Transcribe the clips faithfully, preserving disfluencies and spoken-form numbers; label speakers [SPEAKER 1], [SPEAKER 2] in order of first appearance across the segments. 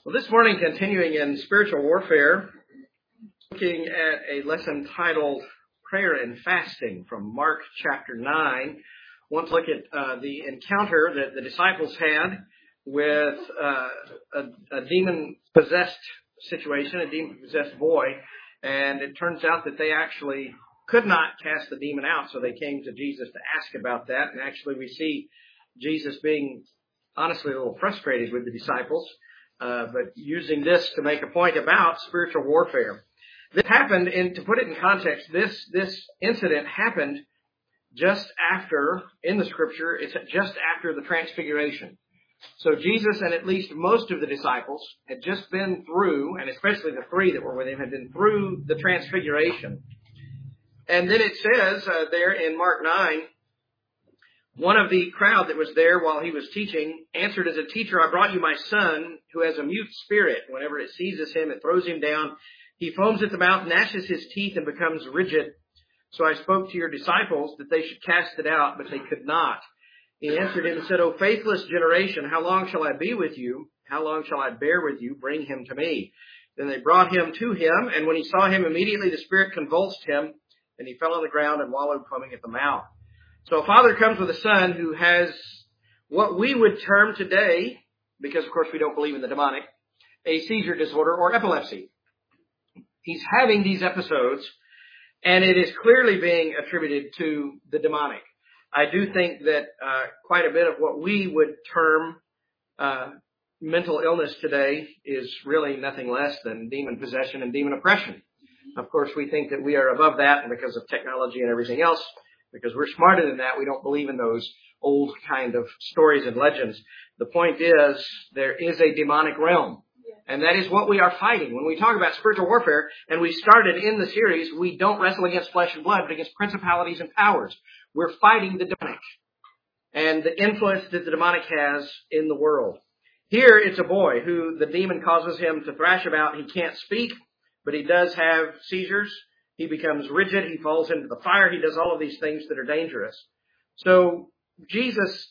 [SPEAKER 1] Well, this morning, continuing in spiritual warfare, looking at a lesson titled Prayer and Fasting from Mark chapter nine. I want to look at uh, the encounter that the disciples had with uh, a, a demon-possessed situation, a demon-possessed boy, and it turns out that they actually could not cast the demon out, so they came to Jesus to ask about that, and actually we see Jesus being honestly a little frustrated with the disciples, uh, but using this to make a point about spiritual warfare. This happened, and to put it in context, this this incident happened just after, in the scripture, it's just after the transfiguration. So Jesus and at least most of the disciples had just been through, and especially the three that were with him, had been through the transfiguration. And then it says uh, there in Mark nine, one of the crowd that was there while he was teaching answered as a teacher, I brought you my son who has a mute spirit. Whenever it seizes him, it throws him down. He foams at the mouth, gnashes his teeth, and becomes rigid. So I spoke to your disciples that they should cast it out, but they could not. He answered him and said, O faithless generation, how long shall I be with you? How long shall I bear with you? Bring him to me. Then they brought him to him, and when he saw him, immediately the spirit convulsed him, and he fell on the ground and wallowed, foaming at the mouth. So a father comes with a son who has what we would term today, because of course we don't believe in the demonic, a seizure disorder or epilepsy. He's having these episodes, and it is clearly being attributed to the demonic. I do think that uh, quite a bit of what we would term uh, mental illness today is really nothing less than demon possession and demon oppression. Of course, we think that we are above that, and because of technology and everything else, because we're smarter than that, we don't believe in those old kind of stories and legends. The point is, there is a demonic realm. And that is what we are fighting. When we talk about spiritual warfare, and we started in the series, we don't wrestle against flesh and blood, but against principalities and powers. We're fighting the demonic and the influence that the demonic has in the world. Here, it's a boy who the demon causes him to thrash about. He can't speak, but he does have seizures. He becomes rigid. He falls into the fire. He does all of these things that are dangerous. So Jesus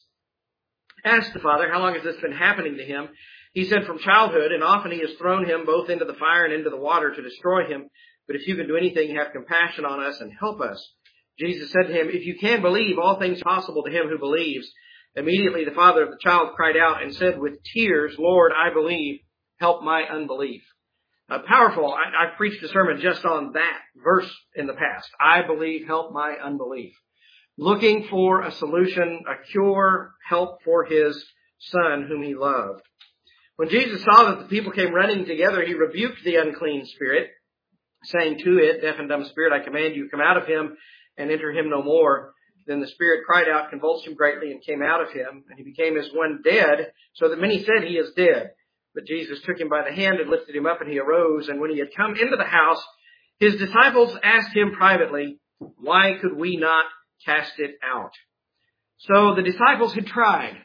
[SPEAKER 1] asked the father, how long has this been happening to him? He said from childhood, and often he has thrown him both into the fire and into the water to destroy him. But if you can do anything, have compassion on us and help us. Jesus said to him, if you can believe, all things are possible to him who believes. Immediately the father of the child cried out and said with tears, Lord, I believe, help my unbelief. Uh, powerful. I, I've preached a sermon just on that verse in the past. I believe, help my unbelief. Looking for a solution, a cure, help for his son whom he loved. When Jesus saw that the people came running together, he rebuked the unclean spirit, saying to it, deaf and dumb spirit, I command you, come out of him and enter him no more. Then the spirit cried out, convulsed him greatly, and came out of him. And he became as one dead, so that many said he is dead. But Jesus took him by the hand and lifted him up, and he arose. And when he had come into the house, his disciples asked him privately, why could we not cast it out? So the disciples had tried.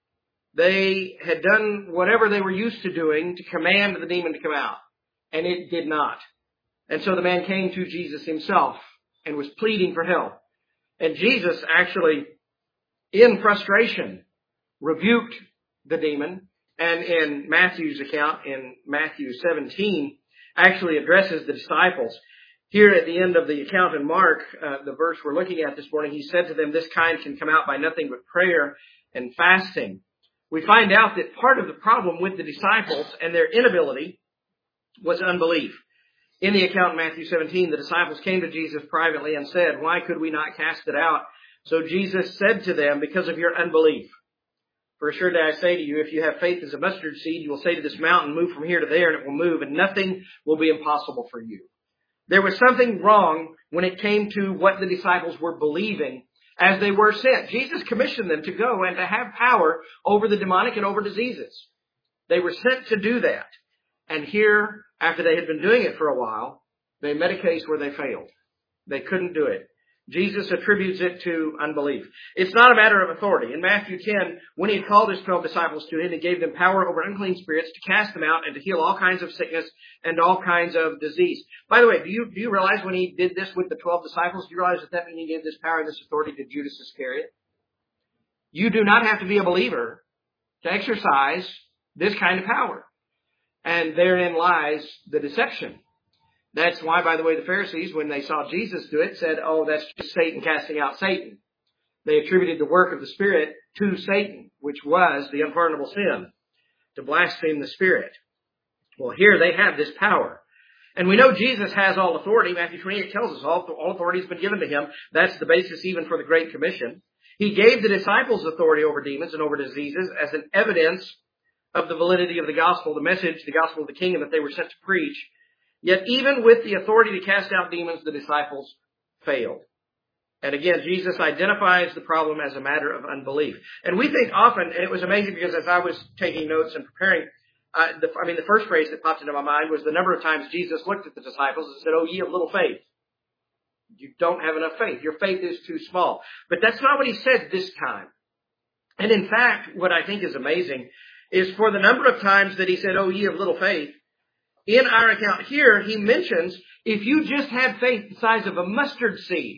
[SPEAKER 1] They had done whatever they were used to doing to command the demon to come out, and it did not. And so the man came to Jesus himself and was pleading for help. And Jesus actually, in frustration, rebuked the demon. And in Matthew's account, in Matthew seventeen, actually addresses the disciples. Here at the end of the account in Mark, uh, the verse we're looking at this morning, he said to them, this kind can come out by nothing but prayer and fasting. We find out that part of the problem with the disciples and their inability was unbelief. In the account in Matthew seventeen, the disciples came to Jesus privately and said, why could we not cast it out? So Jesus said to them, because of your unbelief. For assuredly I say to you, if you have faith as a mustard seed, you will say to this mountain, move from here to there, and it will move, and nothing will be impossible for you. There was something wrong when it came to what the disciples were believing as they were sent. Jesus commissioned them to go and to have power over the demonic and over diseases. They were sent to do that. And here, after they had been doing it for a while, they met a case where they failed. They couldn't do it. Jesus attributes it to unbelief. It's not a matter of authority. In Matthew ten, when he had called his twelve disciples to him, he gave them power over unclean spirits to cast them out and to heal all kinds of sickness and all kinds of disease. By the way, do you, do you realize when he did this with the twelve disciples, do you realize that that means he gave this power and this authority to Judas Iscariot? You do not have to be a believer to exercise this kind of power. And therein lies the deception. That's why, by the way, the Pharisees, when they saw Jesus do it, said, oh, that's just Satan casting out Satan. They attributed the work of the Spirit to Satan, which was the unpardonable sin, to blaspheme the Spirit. Well, here they have this power. And we know Jesus has all authority. Matthew twenty-eight tells us all, all authority has been given to him. That's the basis even for the Great Commission. He gave the disciples authority over demons and over diseases as an evidence of the validity of the gospel, the message, the gospel of the kingdom that they were sent to preach. Yet even with the authority to cast out demons, the disciples failed. And again, Jesus identifies the problem as a matter of unbelief. And we think often, and it was amazing because as I was taking notes and preparing, uh, the, I mean, the first phrase that popped into my mind was the number of times Jesus looked at the disciples and said, oh, ye of little faith. You don't have enough faith. Your faith is too small. But that's not what he said this time. And in fact, what I think is amazing is for the number of times that he said, oh, ye of little faith, in our account here, he mentions if you just had faith the size of a mustard seed.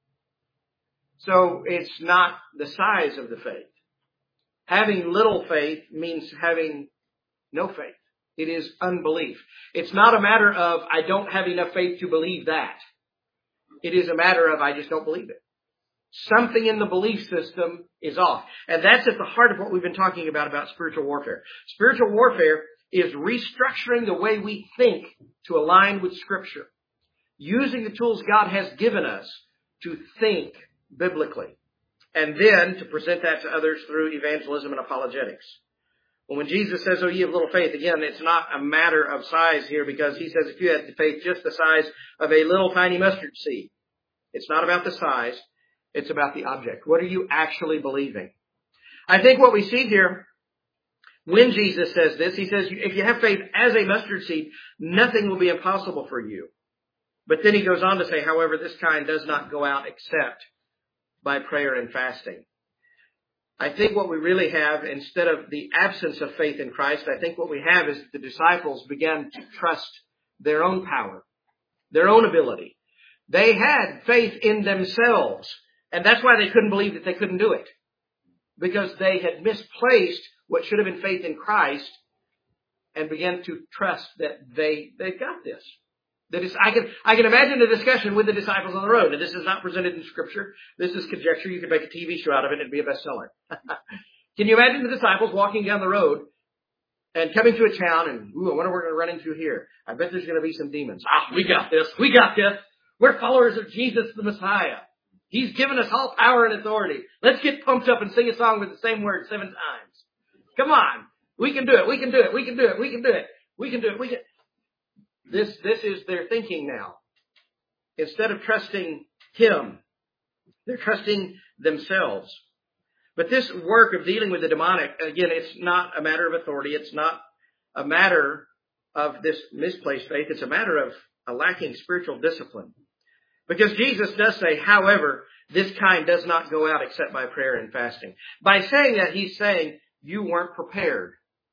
[SPEAKER 1] So it's not the size of the faith. Having little faith means having no faith. It is unbelief. It's not a matter of I don't have enough faith to believe that. It is a matter of I just don't believe it. Something in the belief system is off. And that's at the heart of what we've been talking about, about spiritual warfare. Spiritual warfare is restructuring the way we think to align with Scripture. Using the tools God has given us to think biblically. And then to present that to others through evangelism and apologetics. Well, when Jesus says, oh, ye of little faith, again, it's not a matter of size here because he says if you had faith just the size of a little tiny mustard seed, it's not about the size. It's about the object. What are you actually believing? I think what we see here, when Jesus says this, he says, if you have faith as a mustard seed, nothing will be impossible for you. But then he goes on to say, however, this kind does not go out except by prayer and fasting. I think what we really have, instead of the absence of faith in Christ, I think what we have is the disciples began to trust their own power, their own ability. They had faith in themselves. And that's why they couldn't believe that they couldn't do it. Because they had misplaced what should have been faith in Christ and began to trust that they, they've got this. That is, I can, I can imagine a discussion with the disciples on the road. And this is not presented in Scripture. This is conjecture. You could make a T V show out of it and it'd be a bestseller. Can you imagine the disciples walking down the road and coming to a town and, ooh, I wonder what we're going to run into here. I bet there's going to be some demons. Ah, we got this. We got this. We're followers of Jesus the Messiah. He's given us all power and authority. Let's get pumped up and sing a song with the same word seven times. Come on. We can do it. We can do it. We can do it. We can do it. We can do it. We can. This, this is their thinking now. Instead of trusting Him, they're trusting themselves. But this work of dealing with the demonic, again, it's not a matter of authority. It's not a matter of this misplaced faith. It's a matter of a lacking spiritual discipline. Because Jesus does say, however, this kind does not go out except by prayer and fasting. By saying that, he's saying you weren't prepared.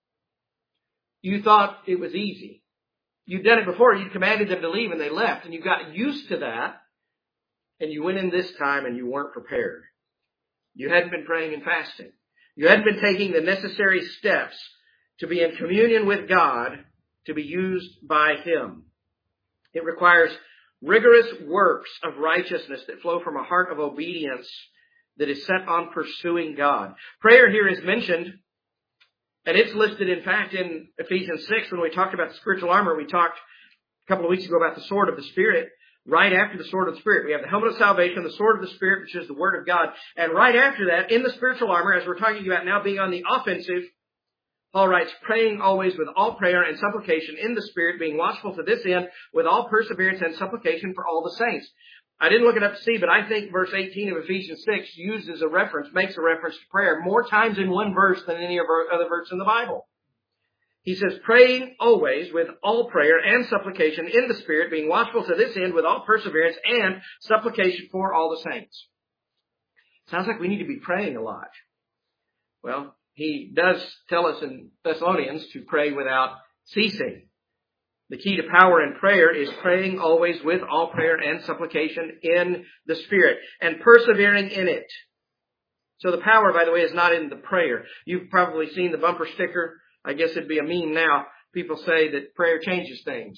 [SPEAKER 1] You thought it was easy. You'd done it before. You commanded them to leave and they left. And you got used to that. And you went in this time and you weren't prepared. You hadn't been praying and fasting. You hadn't been taking the necessary steps to be in communion with God, to be used by Him. It requires rigorous works of righteousness that flow from a heart of obedience that is set on pursuing God. Prayer here is mentioned, and it's listed, in fact, in Ephesians six. When we talked about the spiritual armor, we talked a couple of weeks ago about the sword of the Spirit. Right after the sword of the Spirit, we have the helmet of salvation, the sword of the Spirit, which is the Word of God. And right after that, in the spiritual armor, as we're talking about now being on the offensive, Paul writes, praying always with all prayer and supplication in the Spirit, being watchful to this end, with all perseverance and supplication for all the saints. I didn't look it up to see, but I think verse eighteen of Ephesians six uses a reference, makes a reference to prayer more times in one verse than any other verse in the Bible. He says, praying always with all prayer and supplication in the Spirit, being watchful to this end with all perseverance and supplication for all the saints. Sounds like we need to be praying a lot. Well, he does tell us in Thessalonians to pray without ceasing. The key to power in prayer is praying always with all prayer and supplication in the Spirit and persevering in it. So the power, by the way, is not in the prayer. You've probably seen the bumper sticker. I guess it'd be a meme now. people say that prayer changes things.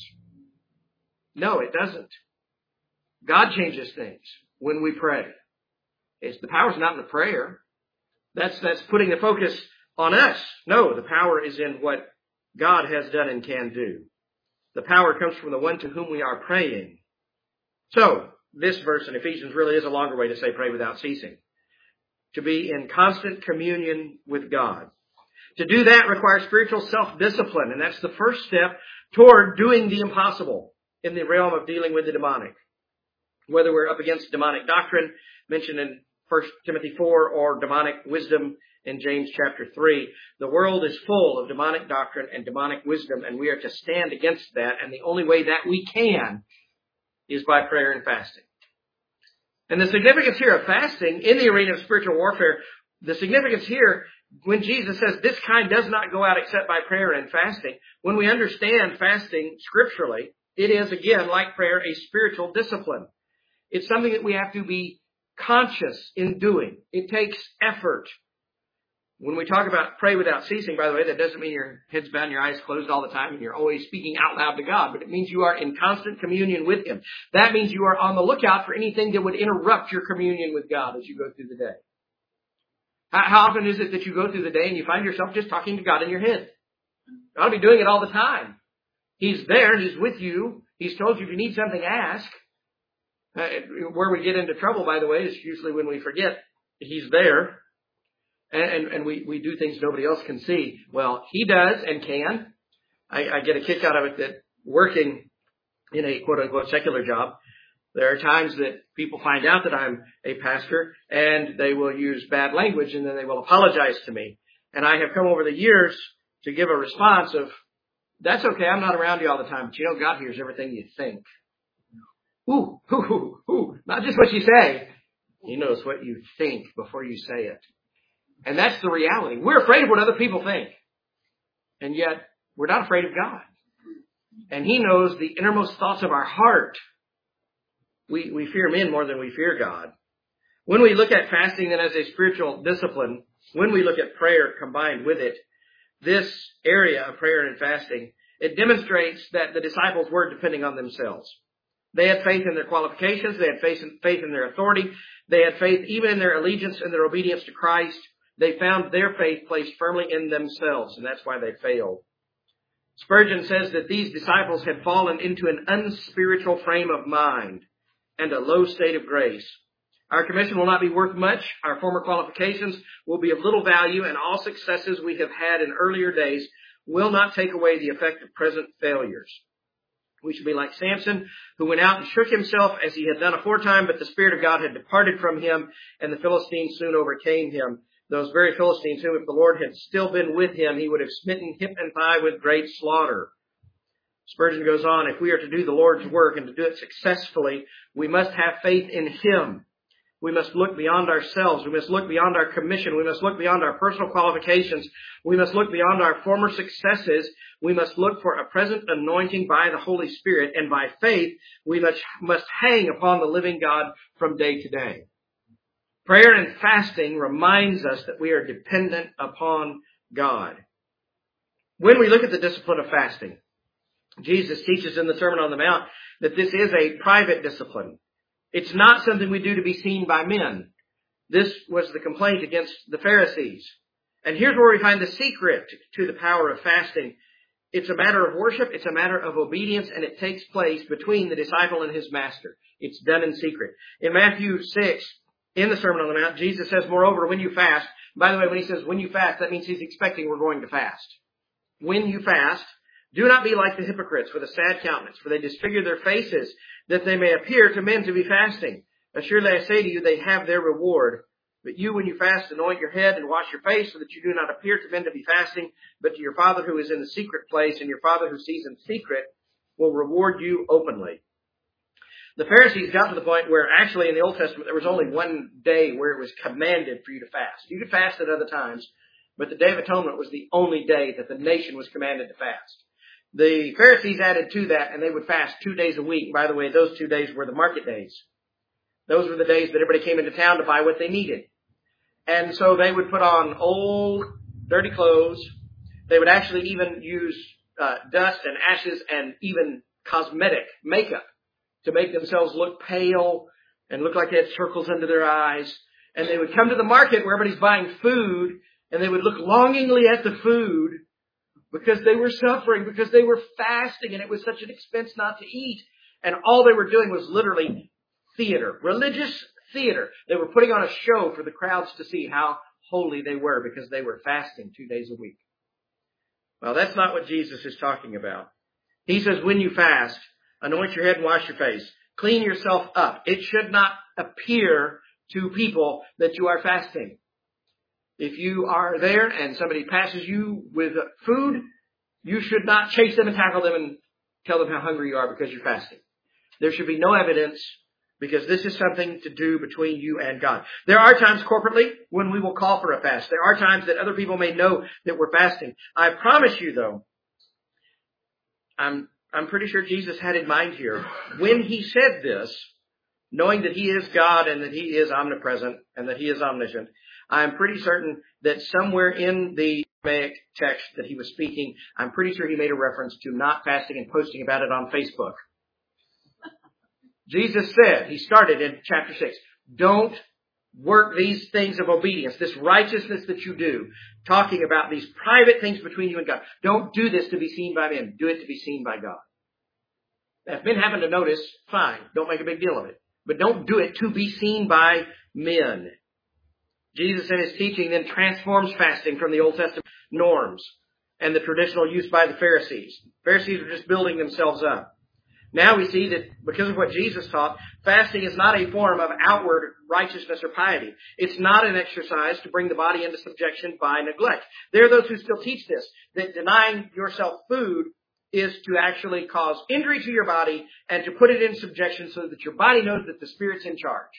[SPEAKER 1] No, it doesn't. God changes things when we pray. It's, the power's not in the prayer. That's, that's putting the focus on us. No, the power is in what God has done and can do. The power comes from the one to whom we are praying. So, this verse in Ephesians really is a longer way to say pray without ceasing. To be in constant communion with God. To do that requires spiritual self-discipline, and that's the first step toward doing the impossible in the realm of dealing with the demonic. Whether we're up against demonic doctrine mentioned in First Timothy four or demonic wisdom in James chapter three, the world is full of demonic doctrine and demonic wisdom, and we are to stand against that, and the only way that we can is by prayer and fasting. And the significance here of fasting in the arena of spiritual warfare, the significance here, when Jesus says this kind does not go out except by prayer and fasting, when we understand fasting scripturally, it is, again, like prayer, a spiritual discipline. It's something that we have to be conscious in doing. It takes effort. When we talk about pray without ceasing, by the way, that doesn't mean your head's bowed and your eyes closed all the time and you're always speaking out loud to God, but it means you are in constant communion with Him. That means you are on the lookout for anything that would interrupt your communion with God as you go through the day. How often is it that you go through the day and you find yourself just talking to God in your head? You ought to be doing it all the time. He's there. He's with you. He's told you if you need something, ask. Uh, where we get into trouble, by the way, is usually when we forget He's there. And, and, and we, we do things nobody else can see. Well, He does and can. I, I get a kick out of it that working in a quote-unquote secular job, there are times that people find out that I'm a pastor and they will use bad language and then they will apologize to me. And I have come over the years to give a response of, that's okay, I'm not around you all the time, but you know God hears everything you think. Ooh, ooh, ooh, ooh, not just what you say. He knows what you think before you say it. And that's the reality. We're afraid of what other people think. And yet, we're not afraid of God. And He knows the innermost thoughts of our heart. We, we fear men more than we fear God. When we look at fasting then as a spiritual discipline, when we look at prayer combined with it, this area of prayer and fasting, it demonstrates that the disciples were depending on themselves. They had faith in their qualifications. They had faith in, faith in their authority. They had faith even in their allegiance and their obedience to Christ. They found their faith placed firmly in themselves, and that's why they failed. Spurgeon says that these disciples had fallen into an unspiritual frame of mind and a low state of grace. Our commission will not be worth much. Our former qualifications will be of little value, and all successes we have had in earlier days will not take away the effect of present failures. We should be like Samson, who went out and shook himself as he had done aforetime, but the Spirit of God had departed from him, and the Philistines soon overcame him. Those very Philistines who, if the Lord had still been with him, He would have smitten hip and thigh with great slaughter. Spurgeon goes on, if we are to do the Lord's work and to do it successfully, we must have faith in Him. We must look beyond ourselves. We must look beyond our commission. We must look beyond our personal qualifications. We must look beyond our former successes. We must look for a present anointing by the Holy Spirit. And by faith, we must, must hang upon the living God from day to day. Prayer and fasting reminds us that we are dependent upon God. When we look at the discipline of fasting, Jesus teaches in the Sermon on the Mount that this is a private discipline. It's not something we do to be seen by men. This was the complaint against the Pharisees. And here's where we find the secret to the power of fasting. It's a matter of worship, it's a matter of obedience, and it takes place between the disciple and his master. It's done in secret. In Matthew six, in the Sermon on the Mount, Jesus says, moreover, when you fast, by the way, when He says when you fast, that means He's expecting we're going to fast. When you fast, do not be like the hypocrites with a sad countenance, for they disfigure their faces, that they may appear to men to be fasting. Assuredly I say to you, they have their reward. But you, when you fast, anoint your head and wash your face, so that you do not appear to men to be fasting, but to your Father who is in the secret place, and your Father who sees in secret will reward you openly. The Pharisees got to the point where actually in the Old Testament there was only one day where it was commanded for you to fast. You could fast at other times, but the Day of Atonement was the only day that the nation was commanded to fast. The Pharisees added to that, and they would fast two days a week. By the way, those two days were the market days. Those were the days that everybody came into town to buy what they needed. And so they would put on old, dirty clothes. They would actually even use uh, dust and ashes and even cosmetic makeup to make themselves look pale and look like they had circles under their eyes. And they would come to the market where everybody's buying food, and they would look longingly at the food because they were suffering, because they were fasting, and it was such an expense not to eat. And all they were doing was literally theater, religious theater. They were putting on a show for the crowds to see how holy they were because they were fasting two days a week. Well, that's not what Jesus is talking about. He says, when you fast, anoint your head and wash your face. Clean yourself up. It should not appear to people that you are fasting. If you are there and somebody passes you with food, you should not chase them and tackle them and tell them how hungry you are because you're fasting. There should be no evidence, because this is something to do between you and God. There are times corporately when we will call for a fast. There are times that other people may know that we're fasting. I promise you, though, I'm I'm pretty sure Jesus had in mind here, when he said this, knowing that he is God and that he is omnipresent and that he is omniscient, I'm pretty certain that somewhere in the Aramaic text that he was speaking, I'm pretty sure he made a reference to not fasting and posting about it on Facebook. Jesus said, he started in chapter six, don't work these things of obedience, this righteousness that you do, talking about these private things between you and God. Don't do this to be seen by men. Do it to be seen by God. If men happen to notice, fine. Don't make a big deal of it. But don't do it to be seen by men. Jesus in his teaching then transforms fasting from the Old Testament norms and the traditional use by the Pharisees. Pharisees were just building themselves up. Now we see that because of what Jesus taught, fasting is not a form of outward righteousness or piety. It's not an exercise to bring the body into subjection by neglect. There are those who still teach this, that denying yourself food is to actually cause injury to your body and to put it in subjection so that your body knows that the Spirit's in charge.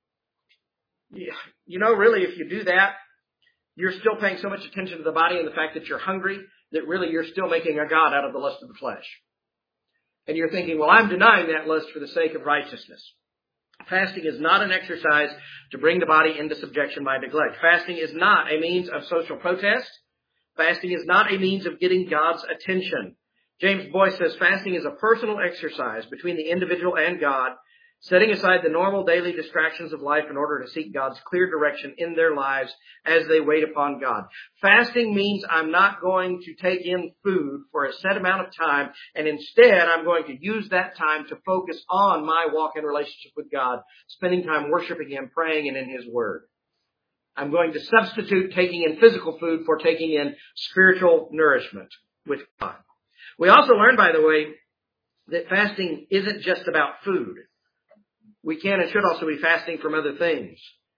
[SPEAKER 1] You know, really, if you do that, you're still paying so much attention to the body and the fact that you're hungry that really you're still making a god out of the lust of the flesh. And you're thinking, well, I'm denying that lust for the sake of righteousness. Fasting is not an exercise to bring the body into subjection by neglect. Fasting is not a means of social protest. Fasting is not a means of getting God's attention. James Boyce says fasting is a personal exercise between the individual and God, setting aside the normal daily distractions of life in order to seek God's clear direction in their lives as they wait upon God. Fasting means I'm not going to take in food for a set amount of time, and instead I'm going to use that time to focus on my walk in relationship with God, spending time worshiping Him, praying, and in His Word. I'm going to substitute taking in physical food for taking in spiritual nourishment with God. We also learn, by the way, that fasting isn't just about food. We can and should also be fasting from other things.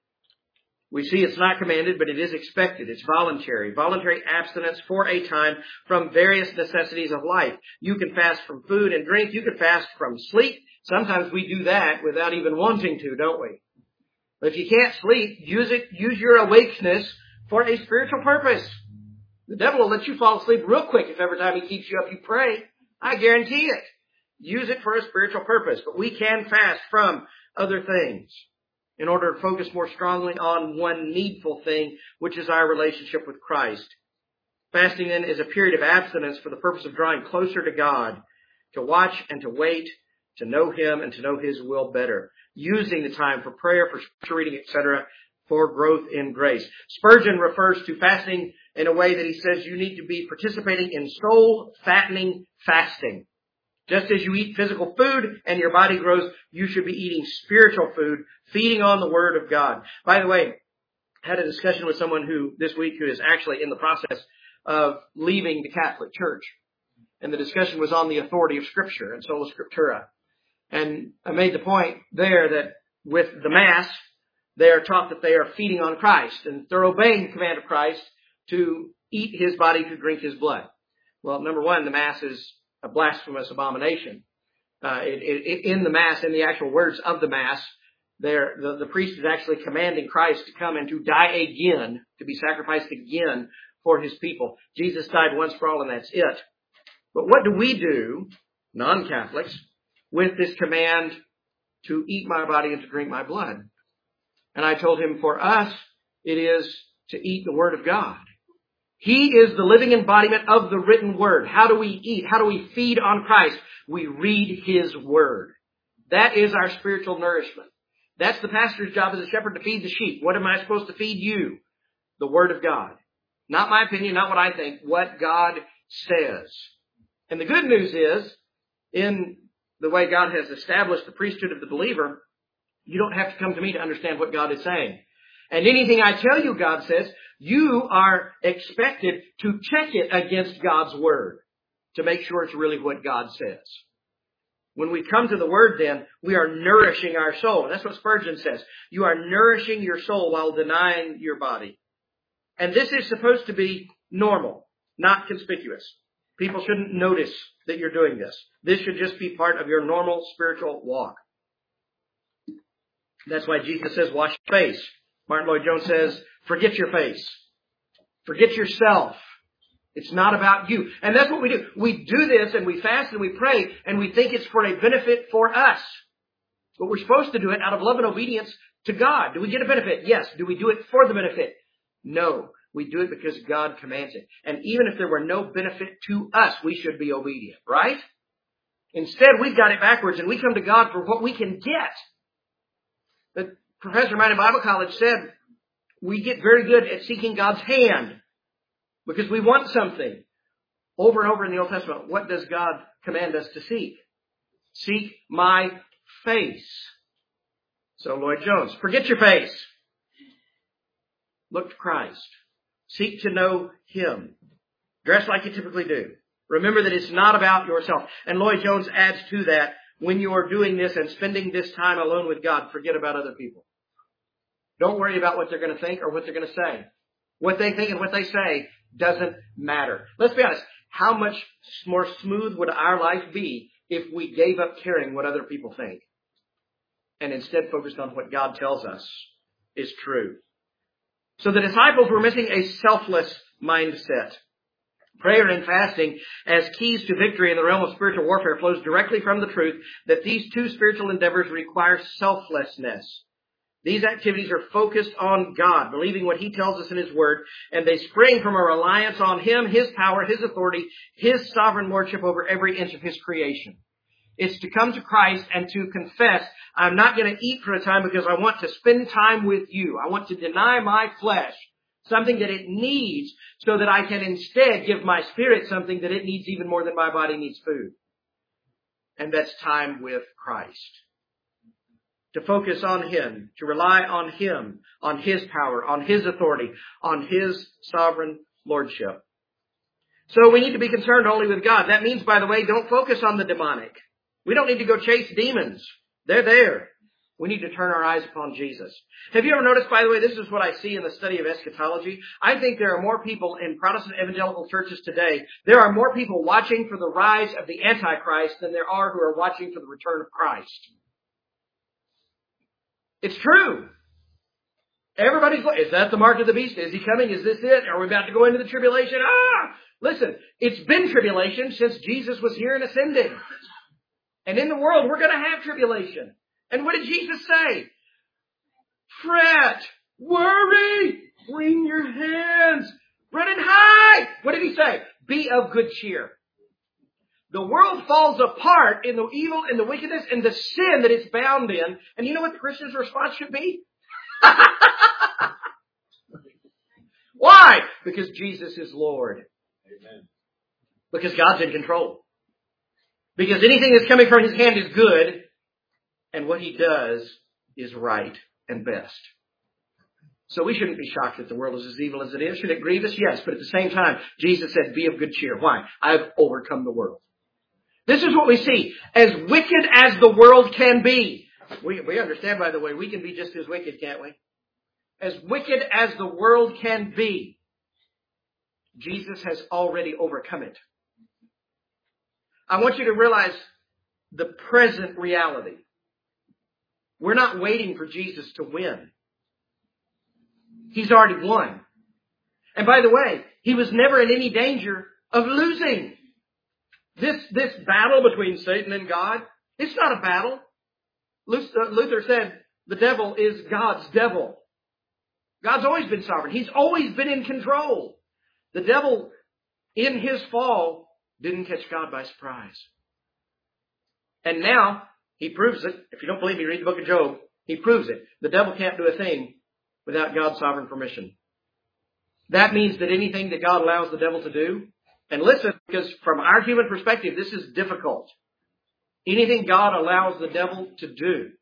[SPEAKER 1] We see it's not commanded, but it is expected. It's voluntary. Voluntary abstinence for a time from various necessities of life. You can fast from food and drink. You can fast from sleep. Sometimes we do that without even wanting to, don't we? But if you can't sleep, use it, use your awakeness for a spiritual purpose. The devil will let you fall asleep real quick if every time he keeps you up you pray. I guarantee it. Use it for a spiritual purpose. But we can fast from other things in order to focus more strongly on one needful thing, which is our relationship with Christ. Fasting then is a period of abstinence for the purpose of drawing closer to God, to watch and to wait, to know Him and to know His will better. Using the time for prayer, for scripture reading, et cetera, for growth in grace. Spurgeon refers to fasting in a way that he says you need to be participating in soul-fattening fasting. Just as you eat physical food and your body grows, you should be eating spiritual food, feeding on the Word of God. By the way, I had a discussion with someone who this week who is actually in the process of leaving the Catholic Church. And the discussion was on the authority of Scripture and sola scriptura. And I made the point there that with the Mass, they are taught that they are feeding on Christ and they're obeying the command of Christ to eat His body, to drink His blood. Well, number one, the Mass is a blasphemous abomination. Uh, it, it, in the Mass, in the actual words of the Mass, there, the, the priest is actually commanding Christ to come and to die again, to be sacrificed again for His people. Jesus died once for all and that's it. But what do we do, non-Catholics, with this command to eat my body and to drink my blood? And I told him for us, it is to eat the Word of God, He is the living embodiment of the written word. How do we eat? How do we feed on Christ? We read His word. That is our spiritual nourishment. That's the pastor's job as a shepherd, to feed the sheep. What am I supposed to feed you? The word of God. Not my opinion, not what I think, what God says. And the good news is, in the way God has established the priesthood of the believer, you don't have to come to me to understand what God is saying. And anything I tell you God says, you are expected to check it against God's word to make sure it's really what God says. When we come to the word, then, we are nourishing our soul. That's what Spurgeon says. You are nourishing your soul while denying your body. And this is supposed to be normal, not conspicuous. People shouldn't notice that you're doing this. This should just be part of your normal spiritual walk. That's why Jesus says, wash your face. Martin Lloyd-Jones says, forget your face. Forget yourself. It's not about you. And that's what we do. We do this and we fast and we pray and we think it's for a benefit for us. But we're supposed to do it out of love and obedience to God. Do we get a benefit? Yes. Do we do it for the benefit? No. We do it because God commands it. And even if there were no benefit to us, we should be obedient, right? Instead, we've got it backwards and we come to God for what we can get. The professor of mine in Bible college said, we get very good at seeking God's hand because we want something. Over and over in the Old Testament, what does God command us to seek? Seek my face. So Lloyd-Jones, forget your face. Look to Christ. Seek to know Him. Dress like you typically do. Remember that it's not about yourself. And Lloyd-Jones adds to that, when you are doing this and spending this time alone with God, forget about other people. Don't worry about what they're going to think or what they're going to say. What they think and what they say doesn't matter. Let's be honest. How much more smooth would our life be if we gave up caring what other people think and instead focused on what God tells us is true? So the disciples were missing a selfless mindset. Prayer and fasting as keys to victory in the realm of spiritual warfare flows directly from the truth that these two spiritual endeavors require selflessness. These activities are focused on God, believing what He tells us in His Word, and they spring from a reliance on Him, His power, His authority, His sovereign lordship over every inch of His creation. It's to come to Christ and to confess, I'm not going to eat for a time because I want to spend time with you. I want to deny my flesh something that it needs so that I can instead give my spirit something that it needs even more than my body needs food. And that's time with Christ. To focus on Him, to rely on Him, on His power, on His authority, on His sovereign lordship. So we need to be concerned only with God. That means, by the way, don't focus on the demonic. We don't need to go chase demons. They're there. We need to turn our eyes upon Jesus. Have you ever noticed, by the way, this is what I see in the study of eschatology. I think there are more people in Protestant evangelical churches today. There are more people watching for the rise of the Antichrist than there are who are watching for the return of Christ. It's true. Everybody's like, is that the mark of the beast? Is He coming? Is this it? Are we about to go into the tribulation? Ah! Listen, it's been tribulation since Jesus was here and ascended. And in the world, we're going to have tribulation. And what did Jesus say? Fret, worry, wring your hands, run and hide. What did He say? Be of good cheer. The world falls apart in the evil and the wickedness and the sin that it's bound in. And you know what the Christian's response should be? Why? Because Jesus is Lord. Amen. Because God's in control. Because anything that's coming from His hand is good. And what He does is right and best. So we shouldn't be shocked that the world is as evil as it is. Should it grieve us? Yes. But at the same time, Jesus said, be of good cheer. Why? I've overcome the world. This is what we see. As wicked as the world can be. We, we understand, by the way, we can be just as wicked, can't we? As wicked as the world can be, Jesus has already overcome it. I want you to realize the present reality. We're not waiting for Jesus to win. He's already won. And by the way, He was never in any danger of losing. This, this battle between Satan and God, it's not a battle. Luther said the devil is God's devil. God's always been sovereign. He's always been in control. The devil, in his fall, didn't catch God by surprise. And now, he proves it. If you don't believe me, read the book of Job. He proves it. The devil can't do a thing without God's sovereign permission. That means that anything that God allows the devil to do, and listen, because from our human perspective, this is difficult. Anything God allows the devil to do,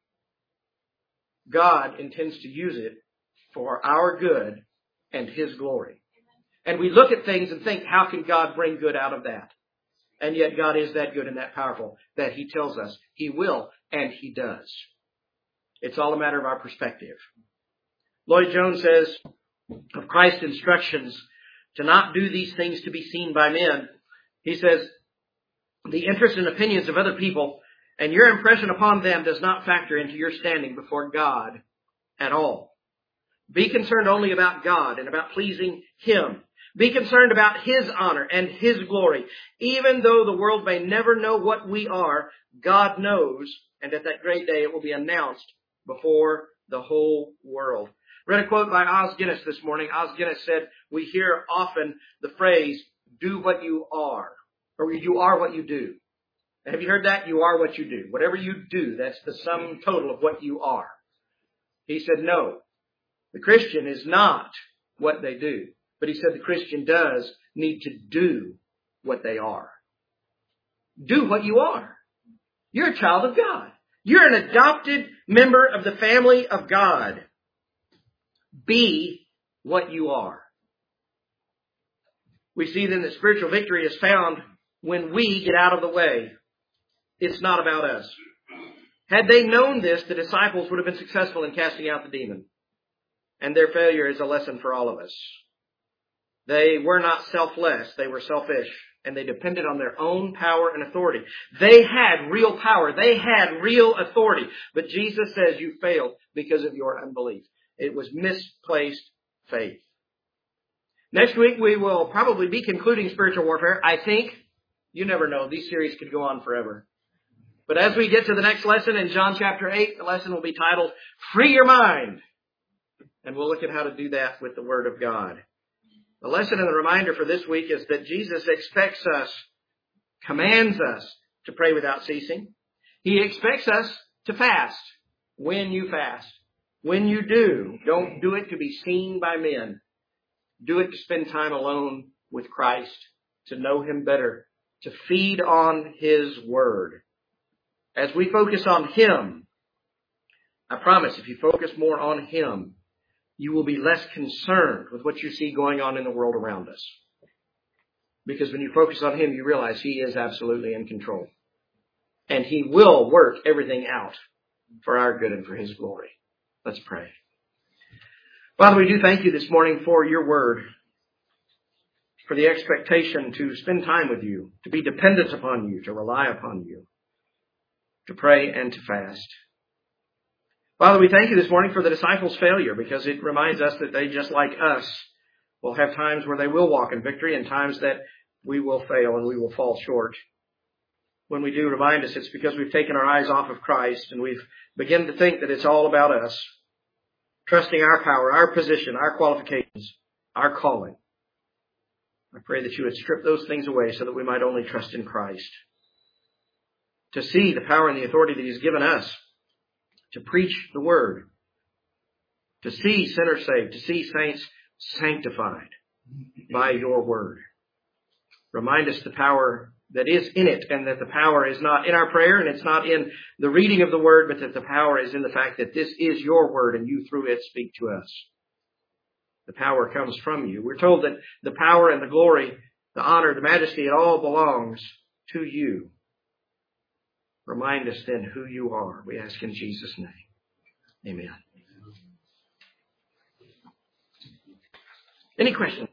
[SPEAKER 1] God intends to use it for our good and His glory. And we look at things and think, how can God bring good out of that? And yet God is that good and that powerful that He tells us He will, and He does. It's all a matter of our perspective. Lloyd Jones says of Christ's instructions to not do these things to be seen by men, he says, the interest and opinions of other people and your impression upon them does not factor into your standing before God at all. Be concerned only about God and about pleasing Him. Be concerned about His honor and His glory. Even though the world may never know what we are, God knows, and at that great day it will be announced before the whole world. Read a quote by Os Guinness this morning. Os Guinness said, we hear often the phrase, do what you are, or you are what you do. Have you heard that? You are what you do. Whatever you do, that's the sum total of what you are. He said, no, the Christian is not what they do. But he said the Christian does need to do what they are. Do what you are. You're a child of God. You're an adopted member of the family of God. Be what you are. We see then that spiritual victory is found when we get out of the way. It's not about us. Had they known this, the disciples would have been successful in casting out the demon. And their failure is a lesson for all of us. They were not selfless. They were selfish. And they depended on their own power and authority. They had real power. They had real authority. But Jesus says you failed because of your unbelief. It was misplaced faith. Next week we will probably be concluding spiritual warfare. I think. You never know. These series could go on forever. But as we get to the next lesson in John chapter eight, the lesson will be titled, Free Your Mind. And we'll look at how to do that with the Word of God. The lesson and the reminder for this week is that Jesus expects us, commands us to pray without ceasing. He expects us to fast when you fast. When you do, don't do it to be seen by men. Do it to spend time alone with Christ, to know Him better, to feed on His Word. As we focus on Him, I promise if you focus more on Him, you will be less concerned with what you see going on in the world around us. Because when you focus on Him, you realize He is absolutely in control. And He will work everything out for our good and for His glory. Let's pray. Father, we do thank You this morning for Your Word, for the expectation to spend time with You, to be dependent upon You, to rely upon You, to pray and to fast. Father, we thank You this morning for the disciples' failure, because it reminds us that they, just like us, will have times where they will walk in victory and times that we will fail and we will fall short. When we do, remind us it's because we've taken our eyes off of Christ and we've begun to think that it's all about us, trusting our power, our position, our qualifications, our calling. I pray that You would strip those things away so that we might only trust in Christ, to see the power and the authority that He's given us, to preach the Word, to see sinners saved, to see saints sanctified by Your Word. Remind us the power that is in it, and that the power is not in our prayer and it's not in the reading of the Word, but that the power is in the fact that this is Your Word and You through it speak to us. The power comes from You. We're told that the power and the glory, the honor, the majesty, it all belongs to You. Remind us then who You are. We ask in Jesus' name. Amen. Any questions?